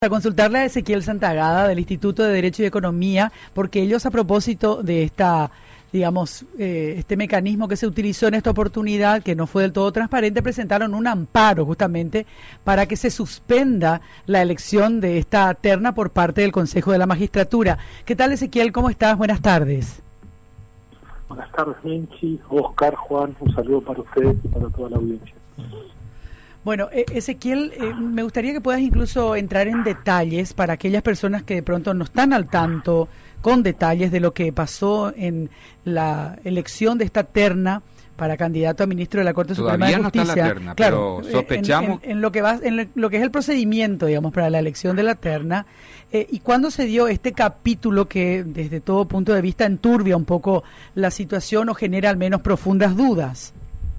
Para consultarle a Ezequiel Santagada del Instituto de Derecho y Economía, porque ellos, a propósito de este mecanismo que se utilizó en esta oportunidad, que no fue del todo transparente, presentaron un amparo justamente para que se suspenda la elección de esta terna por parte del Consejo de la Magistratura. ¿Qué tal, Ezequiel? ¿Cómo estás? Buenas tardes. Buenas tardes, Menchi, Oscar, Juan, un saludo para ustedes y para toda la audiencia. Bueno, Ezequiel, me gustaría que puedas incluso entrar en detalles para aquellas personas que de pronto no están al tanto con detalles de lo que pasó en la elección de esta terna para candidato a ministro de la Corte Suprema de Justicia. Todavía no está la terna, claro, pero sospechamos en lo que es el procedimiento, digamos, para la elección de la terna. ¿Y cuándo se dio este capítulo que, desde todo punto de vista, enturbia un poco la situación o genera al menos profundas dudas?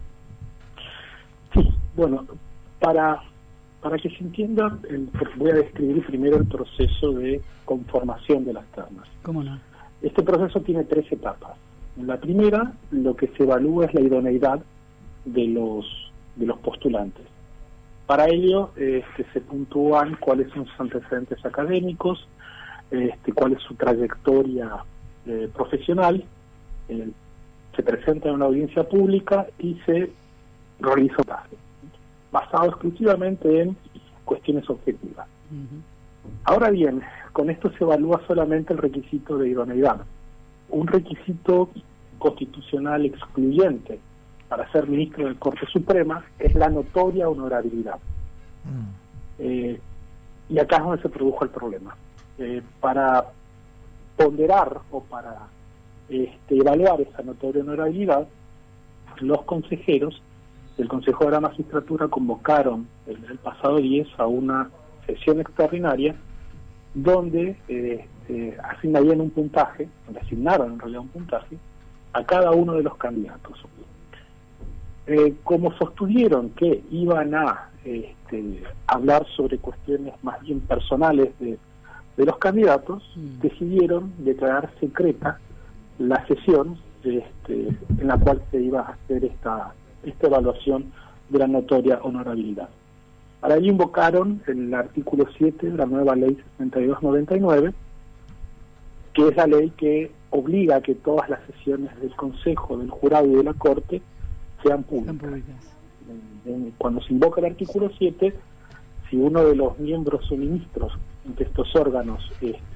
Sí, bueno, para que se entienda, voy a describir primero el proceso de conformación de las ternas. ¿Cómo no? Este proceso tiene 3 etapas. En la primera, lo que se evalúa es la idoneidad de los postulantes. Para ello, se puntúan cuáles son sus antecedentes académicos, cuál es su trayectoria profesional, se presenta en una audiencia pública y se realiza un test basado exclusivamente en cuestiones objetivas. Ahora bien, con esto se evalúa solamente el requisito de idoneidad. Un requisito constitucional excluyente para ser ministro de Corte Suprema es la notoria honorabilidad. Y acá es donde se produjo el problema. Para ponderar o para evaluar esa notoria honorabilidad, los consejeros del Consejo de la Magistratura convocaron el pasado 10 a una sesión extraordinaria donde asignaron un puntaje, donde asignaron en realidad un puntaje a cada uno de los candidatos. Como sostuvieron que iban a hablar sobre cuestiones más bien personales de los candidatos, decidieron declarar secreta la sesión en la cual se iba a hacer esta evaluación de la notoria honorabilidad. Para ello invocaron el artículo 7 de la nueva ley 6299, que es la ley que obliga a que todas las sesiones del Consejo, del Jurado y de la Corte sean públicas. Cuando se invoca el artículo 7, si uno de los miembros o ministros de estos órganos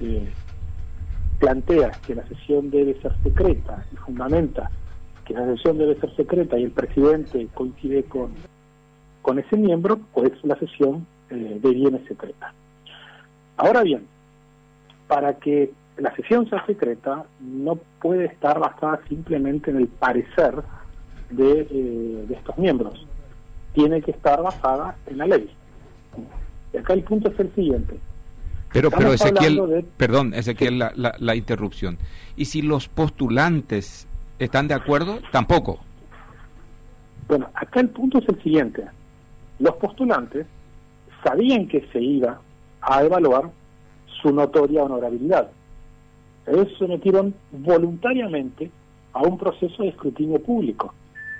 plantea que la sesión debe ser secreta y fundamenta que la sesión debe ser secreta y el presidente coincide con ese miembro, pues la sesión deviene secreta. Ahora bien, para que la sesión sea secreta, no puede estar basada simplemente en el parecer de estos miembros. Tiene que estar basada en la ley. Y acá el punto es el siguiente. Pero Ezequiel, perdón, Ezequiel, la interrupción. ¿Y si los postulantes están de acuerdo? Tampoco. Bueno, acá el punto es el siguiente. Los postulantes sabían que se iba a evaluar su notoria honorabilidad. Ellos se metieron voluntariamente a un proceso de escrutinio público.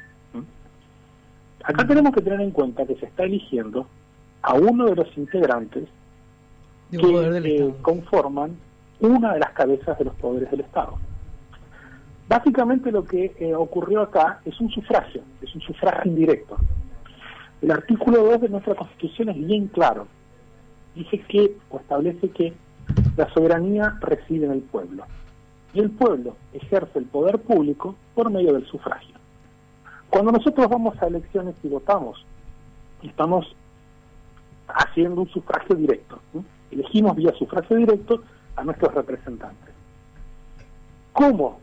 Acá tenemos que tener en cuenta que se está eligiendo a uno de los integrantes que conforman una de las cabezas de los poderes del Estado. Básicamente lo que ocurrió acá es un sufragio indirecto. El artículo 2 de nuestra Constitución es bien claro. Dice que, o establece que la soberanía reside en el pueblo. Y el pueblo ejerce el poder público por medio del sufragio. Cuando nosotros vamos a elecciones y votamos, estamos haciendo un sufragio directo. Elegimos vía sufragio directo a nuestros representantes. ¿Cómo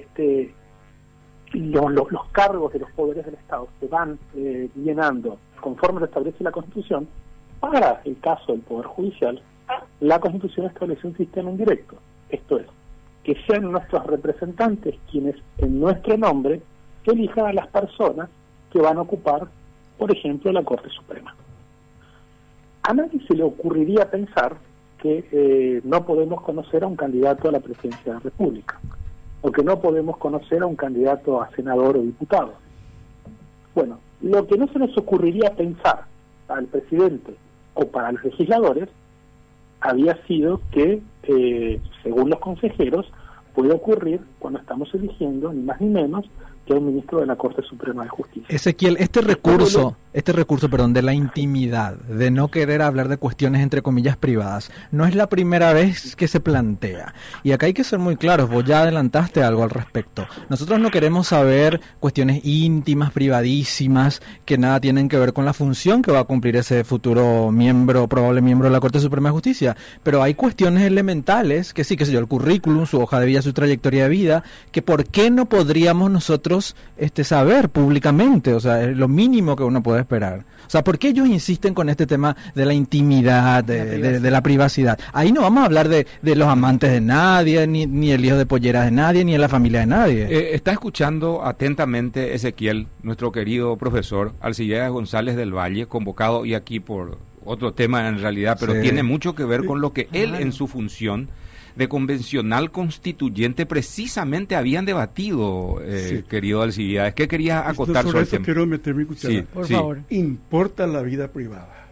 los cargos de los poderes del Estado se van llenando conforme lo establece la Constitución? Para el caso del Poder Judicial, la Constitución establece un sistema indirecto. Esto es, que sean nuestros representantes quienes, en nuestro nombre, elijan a las personas que van a ocupar, por ejemplo, la Corte Suprema. A nadie se le ocurriría pensar que no podemos conocer a un candidato a la presidencia de la República, o que no podemos conocer a un candidato a senador o diputado. Bueno, lo que no se nos ocurriría pensar al presidente o para los legisladores había sido que, según los consejeros, puede ocurrir cuando estamos eligiendo, ni más ni menos, que un ministro de la Corte Suprema de Justicia. Ezequiel, este recurso, de la intimidad, de no querer hablar de cuestiones entre comillas privadas, no es la primera vez que se plantea. Y acá hay que ser muy claros, vos ya adelantaste algo al respecto. Nosotros no queremos saber cuestiones íntimas, privadísimas, que nada tienen que ver con la función que va a cumplir ese futuro probable miembro de la Corte Suprema de Justicia. Pero hay cuestiones elementales, que sí, qué sé yo, el currículum, su hoja de vida, su trayectoria de vida, que por qué no podríamos nosotros saber públicamente, o sea, es lo mínimo que uno puede esperar. O sea, ¿por qué ellos insisten con este tema de la intimidad, de la privacidad? Ahí no vamos a hablar de los amantes de nadie, ni el hijo de pollera de nadie, ni de la familia de nadie. Está escuchando atentamente Ezequiel, nuestro querido profesor Alcibiades González del Valle, convocado y aquí por otro tema en realidad, pero tiene mucho que ver con lo que él en su función de convencional constituyente precisamente habían debatido, querido Alcibiades. ¿Qué querías acotar sobre el tema? Quiero meter mi cuchara. Por favor. Importa la vida privada,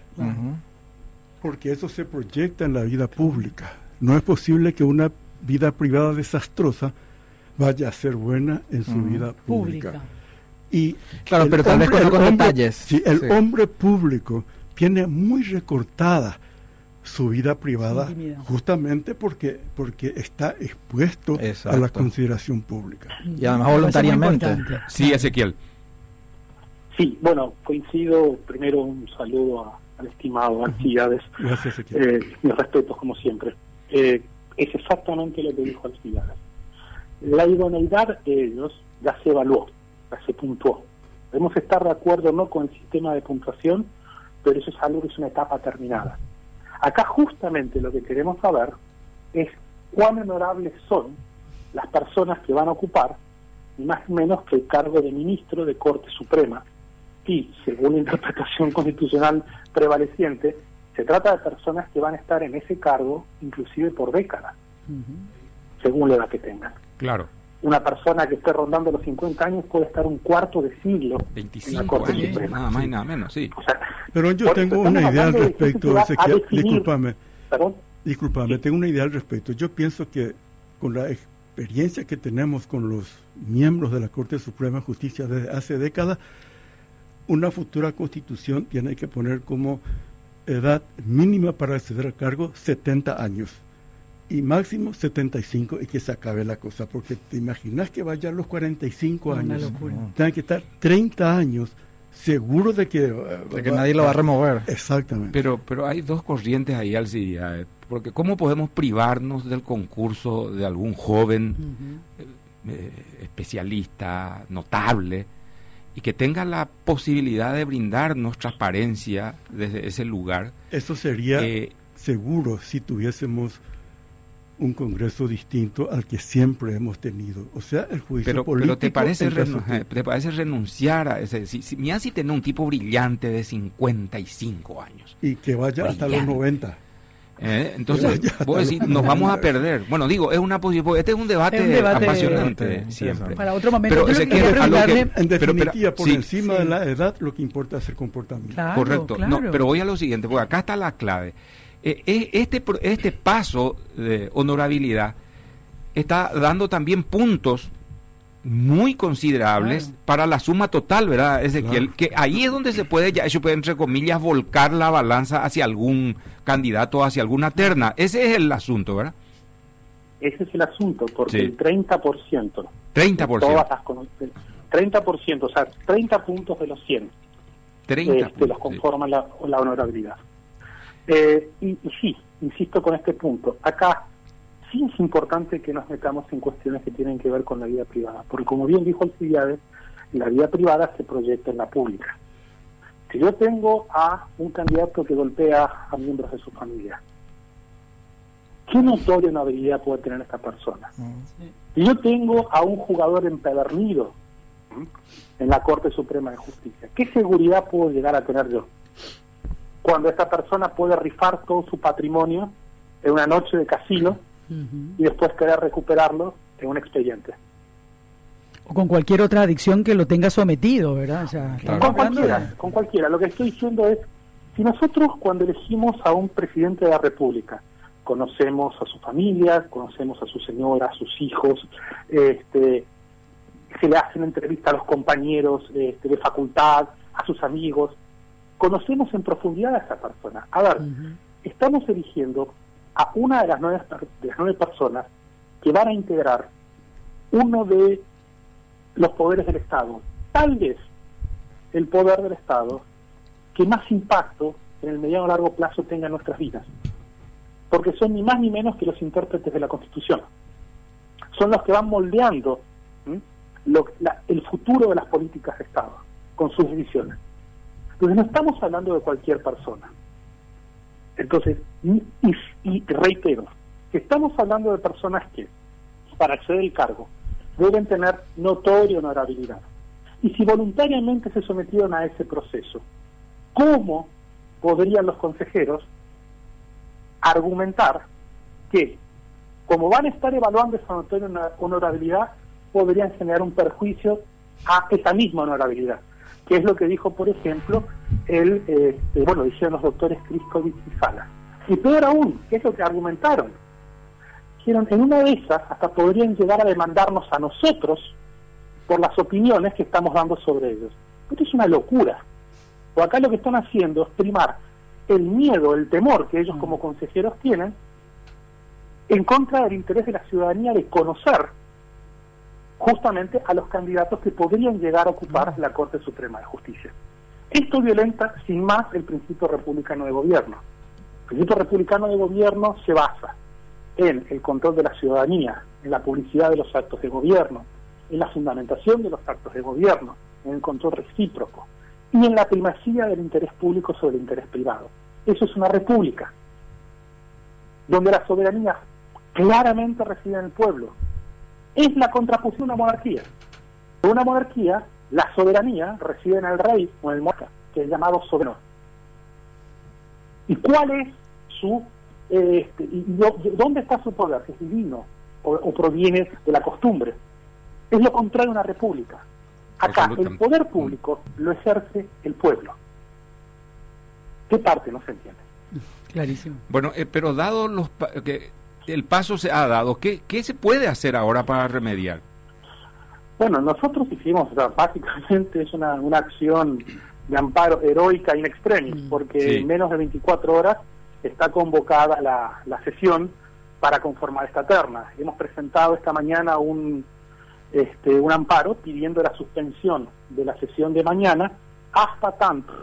porque eso se proyecta en la vida pública. No es posible que una vida privada desastrosa vaya a ser buena en su vida pública. Y claro, pero tal vez con detalles. Si el hombre público tiene muy recortada su vida privada, justamente porque está expuesto a la consideración pública. Y además voluntariamente. Sí, Ezequiel. Sí, bueno, coincido. Primero un saludo al estimado Alcibiades. Gracias, Ezequiel. Mis respetos, como siempre. Es exactamente lo que dijo Alcibiades. La idoneidad de ellos ya se evaluó, ya se puntuó. Debemos estar de acuerdo no con el sistema de puntuación, pero eso es algo que es una etapa terminada. Acá justamente lo que queremos saber es cuán honorables son las personas que van a ocupar, ni más ni menos que el cargo de ministro de Corte Suprema. Y, según la interpretación constitucional prevaleciente, se trata de personas que van a estar en ese cargo inclusive por décadas, según la edad que tengan. Claro. Una persona que esté rondando los 50 años puede estar un cuarto de siglo 25 en la Corte años, Suprema. nada más y nada menos, sí. O sea, pero yo tengo una idea al respecto, Ezequiel. Discúlpame, tengo una idea al respecto. Yo pienso que con la experiencia que tenemos con los miembros de la Corte Suprema de Justicia desde hace décadas, una futura constitución tiene que poner como edad mínima para acceder al cargo 70 años. Y máximo 75 y que se acabe la cosa, porque te imaginas que vaya a los 45 años, tengan que estar 30 años seguro de que nadie lo va a remover. Exactamente. Pero hay dos corrientes ahí, Alcibiades, porque ¿cómo podemos privarnos del concurso de algún joven especialista, notable, y que tenga la posibilidad de brindarnos transparencia desde ese lugar? Eso sería seguro si tuviésemos un Congreso distinto al que siempre hemos tenido. O sea, el juicio político... Pero ¿te parece renunciar a ese? Mira, si tener un tipo brillante de 55 años. Y que vaya hasta los 90. Entonces, vos decís, nos vamos a perder. Bueno, digo, es una posibilidad. Este es un debate apasionante siempre. Para otro momento. Pero en definitiva, por encima de la edad, lo que importa es el comportamiento. Claro, correcto. Claro. No, pero voy a lo siguiente, porque acá está la clave. Este paso de honorabilidad está dando también puntos muy considerables para la suma total, ¿verdad, Ezequiel? Claro. Que ahí es donde se puede, entre comillas, volcar la balanza hacia algún candidato, hacia alguna terna. Ese es el asunto, ¿verdad? Ese es el asunto, porque el 30%. 30%. Todas las 30%, o sea, 30 puntos de los 100. 30 puntos, los conforman la honorabilidad. Y sí, insisto con este punto. Acá sí es importante que nos metamos en cuestiones que tienen que ver con la vida privada, porque como bien dijo Alcibiades, la vida privada se proyecta en la pública. Si yo tengo a un candidato que golpea a miembros de su familia, ¿qué notoria honorabilidad puede tener esta persona? Si yo tengo a un jugador empedernido en la Corte Suprema de Justicia, ¿qué seguridad puedo llegar a tener yo cuando esta persona puede rifar todo su patrimonio en una noche de casino y después querer recuperarlo en un expediente? O con cualquier otra adicción que lo tenga sometido, ¿verdad? O sea, con cualquiera. Lo que estoy diciendo es, si nosotros cuando elegimos a un presidente de la República conocemos a su familia, conocemos a su señora, a sus hijos, se le hacen entrevistas a los compañeros de facultad, a sus amigos, conocemos en profundidad a esa persona. A ver, estamos eligiendo a una de las nueve personas que van a integrar uno de los poderes del Estado, tal vez el poder del Estado que más impacto en el mediano o largo plazo tenga en nuestras vidas, porque son ni más ni menos que los intérpretes de la Constitución, son los que van moldeando el futuro de las políticas de Estado con sus decisiones. Entonces no estamos hablando de cualquier persona. Entonces, y reitero, que estamos hablando de personas que, para acceder al cargo, deben tener notoria honorabilidad. Y si voluntariamente se sometieron a ese proceso, ¿cómo podrían los consejeros argumentar que, como van a estar evaluando esa notoria honorabilidad, podrían generar un perjuicio a esa misma honorabilidad? Que es lo que dijo, por ejemplo, dijeron los doctores Kriskovich y Sala. Y peor aún, ¿qué es lo que argumentaron? Dijeron, en una de esas hasta podrían llegar a demandarnos a nosotros por las opiniones que estamos dando sobre ellos. Esto es una locura. O acá lo que están haciendo es primar el miedo, el temor que ellos como consejeros tienen en contra del interés de la ciudadanía de conocer justamente a los candidatos que podrían llegar a ocupar la Corte Suprema de Justicia. Esto violenta sin más el principio republicano de gobierno. El principio republicano de gobierno se basa en el control de la ciudadanía, en la publicidad de los actos de gobierno, en la fundamentación de los actos de gobierno, en el control recíproco y en la primacía del interés público sobre el interés privado. Eso es una república, donde la soberanía claramente reside en el pueblo. Es la contraposición a una monarquía. En una monarquía, la soberanía reside en el rey o en el monarca, que es llamado soberano. ¿Y cuál es su... dónde está su poder? ¿Es divino o proviene de la costumbre? Es lo contrario a una república. Acá el poder público lo ejerce el pueblo. ¿Qué parte no se entiende? Clarísimo. Bueno, pero dado que el paso se ha dado, ¿qué se puede hacer ahora para remediar? Bueno, nosotros hicimos, básicamente es una acción de amparo heroica in extremis, porque en menos de 24 horas está convocada la sesión para conformar esta terna. Hemos presentado esta mañana un amparo pidiendo la suspensión de la sesión de mañana hasta tanto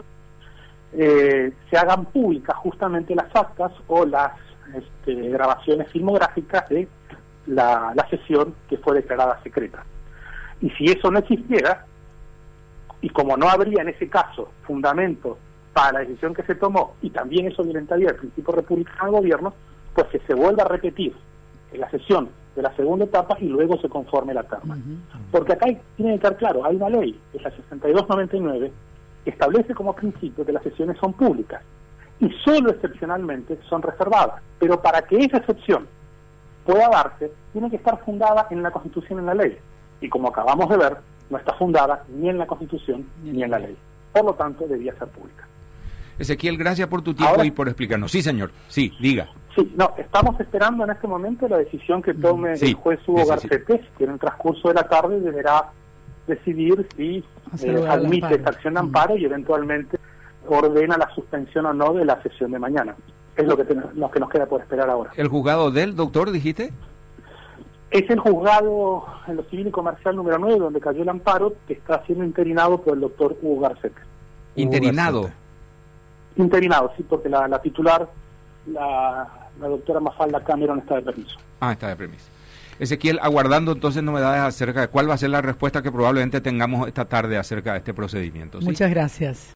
se hagan públicas justamente las actas o las grabaciones filmográficas de la sesión que fue declarada secreta. Y si eso no existiera, y como no habría en ese caso fundamento para la decisión que se tomó, y también eso violentaría el principio republicano de gobierno, pues que se vuelva a repetir en la sesión de la segunda etapa y luego se conforme la terna. Porque acá tiene que estar claro, hay una ley, es la 6299, que establece como principio que las sesiones son públicas y solo excepcionalmente son reservadas. Pero para que esa excepción pueda darse, tiene que estar fundada en la Constitución y en la ley. Y como acabamos de ver, no está fundada ni en la Constitución ni en la ley. Por lo tanto, debía ser pública. Ezequiel, gracias por tu tiempo y por explicarnos. Sí, señor. Sí, diga. Sí, no, estamos esperando en este momento la decisión que tome el juez Hugo Garcetes, que en el transcurso de la tarde deberá decidir si admite esta acción de amparo y eventualmente ordena la suspensión o no de la sesión de mañana. Es lo que nos queda por esperar ahora. ¿El juzgado del doctor, dijiste? Es el juzgado en lo civil y comercial número 9, donde cayó el amparo, que está siendo interinado por el doctor Hugo Garcetes. ¿Interinado? Interinado, sí, porque la titular, la doctora Mafalda Cameron, está de permiso. Está de permiso. Ezequiel, aguardando entonces novedades acerca de cuál va a ser la respuesta que probablemente tengamos esta tarde acerca de este procedimiento. ¿Sí? Muchas gracias.